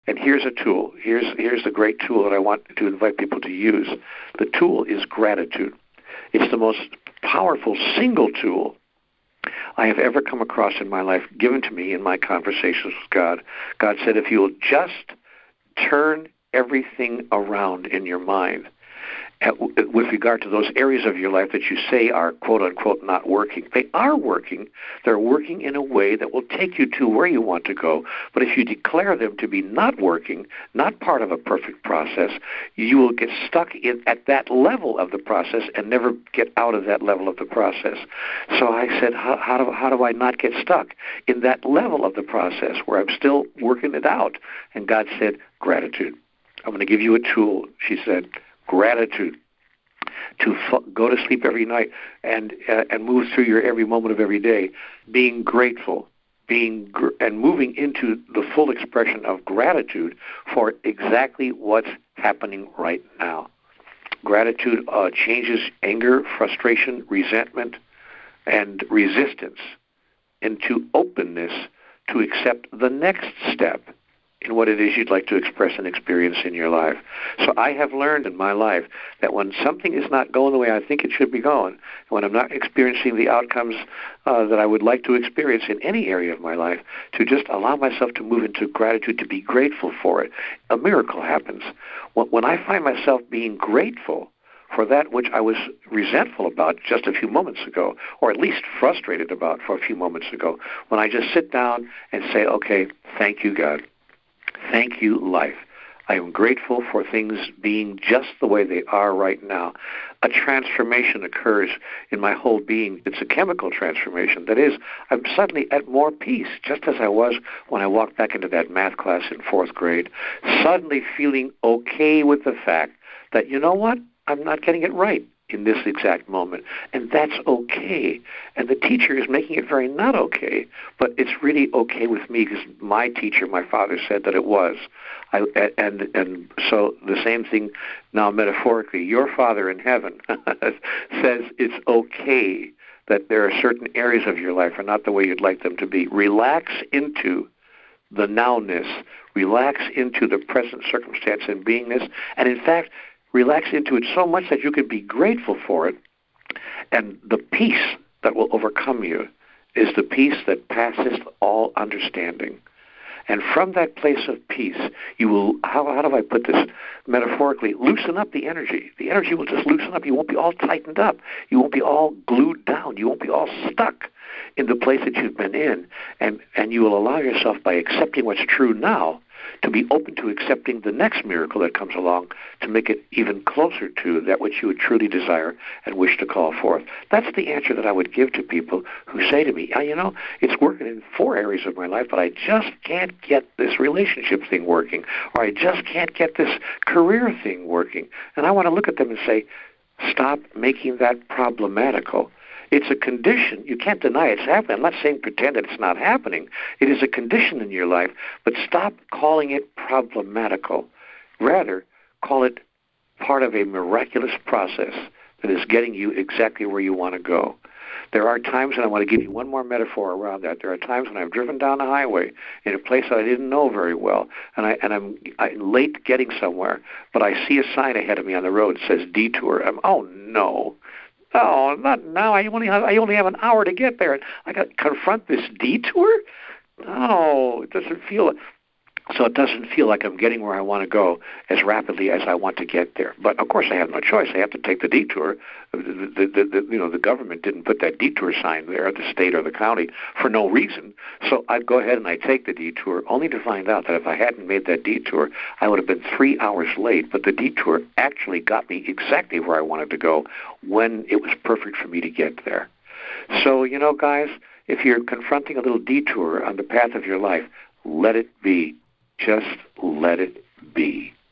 And here's a tool. Here's the great tool that I want to invite people to use. The tool is gratitude. It's the most powerful single tool I have ever come across in my life, given to me in my conversations with God. God said, if you will just turn everything around in your mind, with regard to those areas of your life that you say are quote-unquote not working. They are working. They're working in a way that will take you to where you want to go. But if you declare them to be not working, not part of a perfect process, you will get stuck at that level of the process and never get out of that level of the process. So I said, how do I not get stuck in that level of the process where I'm still working it out? And God said, gratitude. I'm going to give you a tool, she said, gratitude, to go to sleep every night and move through your every moment of every day, being grateful, and moving into the full expression of gratitude for exactly what's happening right now. Gratitude changes anger, frustration, resentment, and resistance into openness to accept the next step in what it is you'd like to express and experience in your life. So I have learned in my life that when something is not going the way I think it should be going, when I'm not experiencing the outcomes that I would like to experience in any area of my life, to just allow myself to move into gratitude, to be grateful for it, a miracle happens. When I find myself being grateful for that which I was resentful about just a few moments ago, or at least frustrated about for a few moments ago, when I just sit down and say, okay, thank you, God. Thank you, life. I am grateful for things being just the way they are right now. A transformation occurs in my whole being. It's a chemical transformation. That is, I'm suddenly at more peace, just as I was when I walked back into that math class in 4th grade, suddenly feeling okay with the fact that, you know what, I'm not getting it right in this exact moment, and that's okay. And the teacher is making it very not okay, but it's really okay with me because my teacher, my father, said that it was. And so the same thing now metaphorically, your Father in heaven says it's okay that there are certain areas of your life are not the way you'd like them to be. Relax into the nowness, relax into the present circumstance and beingness, and in fact, relax into it so much that you can be grateful for it. And the peace that will overcome you is the peace that passeth all understanding. And from that place of peace, you will, how do I put this metaphorically, loosen up the energy. The energy will just loosen up. You won't be all tightened up. You won't be all glued down. You won't be all stuck in the place that you've been in. And you will allow yourself, by accepting what's true now, to be open to accepting the next miracle that comes along to make it even closer to that which you would truly desire and wish to call forth. That's the answer that I would give to people who say to me, you know, it's working in 4 areas of my life, but I just can't get this relationship thing working, or I just can't get this career thing working. And I want to look at them and say, stop making that problematical. It's a condition. You can't deny it's happening. I'm not saying pretend that it's not happening. It is a condition in your life, but stop calling it problematical. Rather, call it part of a miraculous process that is getting you exactly where you want to go. There are times, and I want to give you one more metaphor around that. There are times when I've driven down the highway in a place that I didn't know very well, and I'm late getting somewhere, but I see a sign ahead of me on the road that says detour. Oh, no. Oh, not now. I only have an hour to get there. I got to confront this detour? No, it doesn't feel so. It doesn't feel like I'm getting where I want to go as rapidly as I want to get there. But of course, I have no choice. I have to take the detour. The government didn't put that detour sign there, the state or the county, for no reason. So I go ahead and I take the detour, only to find out that if I hadn't made that detour, I would have been 3 hours late. But the detour actually got me exactly where I wanted to go when it was perfect for me to get there. So, you know, guys, if you're confronting a little detour on the path of your life, let it be. Just let it be.